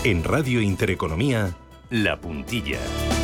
En Radio Intereconomía, La Puntilla.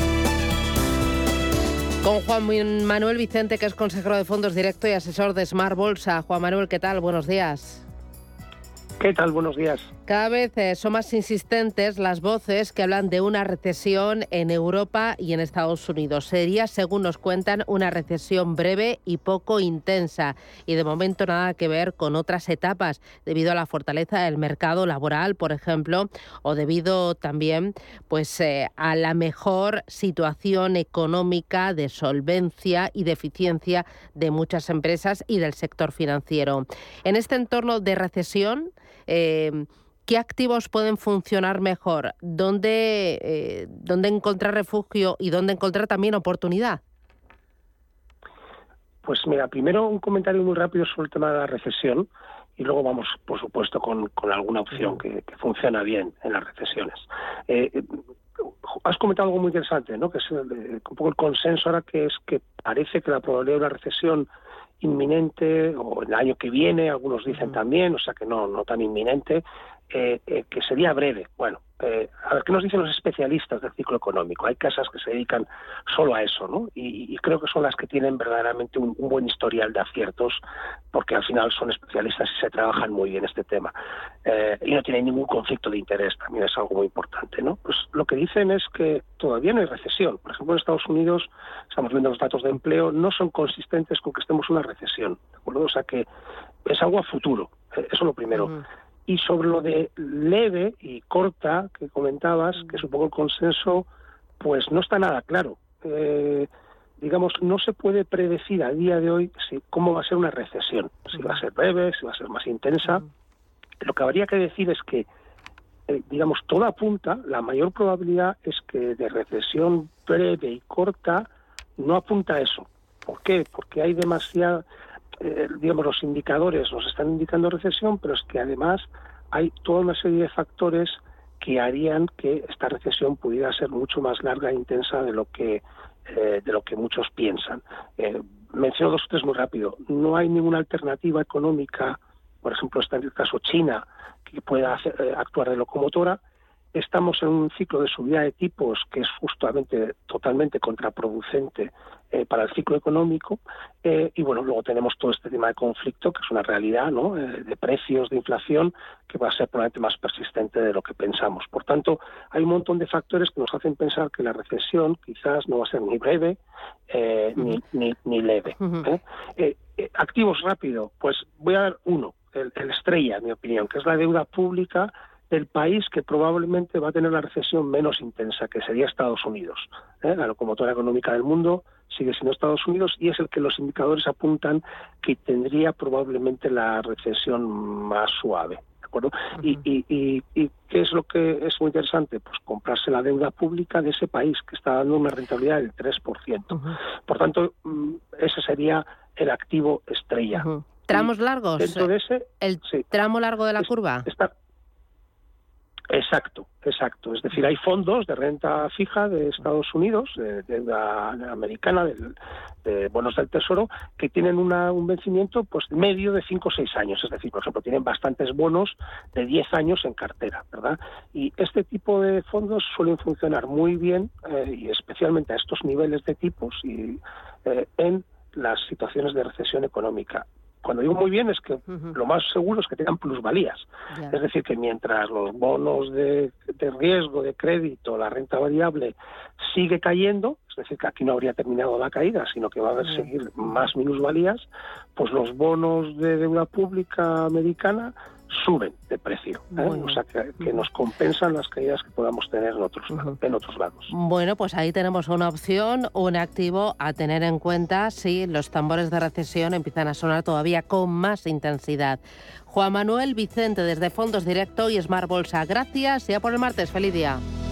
Con Juan Manuel Vicente, que es consejero de fondos directo y asesor de Smart Bolsa. Juan Manuel, ¿qué tal? Buenos días. ¿Qué tal? Buenos días. Cada vez son más insistentes las voces que hablan de una recesión en Europa y en Estados Unidos. Sería, según nos cuentan, una recesión breve y poco intensa y de momento nada que ver con otras etapas debido a la fortaleza del mercado laboral, por ejemplo, o debido también a la mejor situación económica de solvencia y de eficiencia de muchas empresas y del sector financiero. En este entorno de recesión, ¿qué activos pueden funcionar mejor? ¿Dónde encontrar refugio y dónde encontrar también oportunidad? Pues mira, primero un comentario muy rápido sobre el tema de la recesión y luego vamos, por supuesto, con alguna opción que funciona bien en las recesiones. Has comentado algo muy interesante, ¿no? Que es un poco el consenso ahora, que es que parece que la probabilidad de una recesión inminente o el año que viene, algunos dicen también, o sea que no tan inminente, que sería breve. Bueno, a ver, ¿qué nos dicen los especialistas del ciclo económico? Hay casas que se dedican solo a eso, ¿no? Y creo que son las que tienen verdaderamente un buen historial de aciertos, porque al final son especialistas y se trabajan muy bien este tema. Y no tienen ningún conflicto de interés, también es algo muy importante, ¿no? Pues lo que dicen es que todavía no hay recesión. Por ejemplo, en Estados Unidos, estamos viendo los datos de empleo, no son consistentes con que estemos en una recesión, ¿de acuerdo? O sea que es algo a futuro, eso es lo primero. Y sobre lo de leve y corta que comentabas, que es un poco el consenso, pues no está nada claro. Digamos, no se puede predecir a día de hoy cómo va a ser una recesión, si va a ser breve, si va a ser más intensa. Lo que habría que decir es que, digamos, todo apunta, la mayor probabilidad es que de recesión breve y corta no apunta a eso. ¿Por qué? Porque hay demasiada... digamos, los indicadores nos están indicando recesión, pero es que además hay toda una serie de factores que harían que esta recesión pudiera ser mucho más larga e intensa de lo que muchos piensan. Menciono dos o tres muy rápido. No hay ninguna alternativa económica, por ejemplo, está en el caso China, que pueda actuar de locomotora. Estamos en un ciclo de subida de tipos que es justamente totalmente contraproducente para el ciclo económico, y bueno, luego tenemos todo este tema de conflicto, que es una realidad, ¿no? De precios, de inflación, que va a ser probablemente más persistente de lo que pensamos. Por tanto, hay un montón de factores que nos hacen pensar que la recesión quizás no va a ser ni breve ni leve. Activos rápido, pues voy a dar uno, el estrella, en mi opinión, que es la deuda pública del país que probablemente va a tener la recesión menos intensa, que sería Estados Unidos. La locomotora económica del mundo sigue siendo Estados Unidos y es el que los indicadores apuntan que tendría probablemente la recesión más suave. ¿De acuerdo? ¿Y qué es lo que es muy interesante? Pues comprarse la deuda pública de ese país, que está dando una rentabilidad del 3%. Por tanto, ese sería el activo estrella. ¿Tramos largos? Dentro de ese, ¿El tramo largo de la curva? Exacto. Es decir, hay fondos de renta fija de Estados Unidos, de deuda americana, de bonos del Tesoro, que tienen un vencimiento pues medio de 5 o 6 años. Es decir, por ejemplo, tienen bastantes bonos de 10 años en cartera, ¿verdad? Y este tipo de fondos suelen funcionar muy bien, y especialmente a estos niveles de tipos y en las situaciones de recesión económica. Cuando digo muy bien es que lo más seguro es que tengan plusvalías. Es decir, que mientras los bonos de riesgo, de crédito, la renta variable sigue cayendo, es decir, que aquí no habría terminado la caída, sino que va a haber seguir más minusvalías, pues los bonos de deuda pública americana suben de precio, o sea que nos compensan las caídas que podamos tener en otros lados. Bueno, pues ahí tenemos una opción, un activo a tener en cuenta si los tambores de recesión empiezan a sonar todavía con más intensidad. Juan Manuel Vicente, desde Fondos Directo y Smart Bolsa, gracias, ya por el martes, feliz día.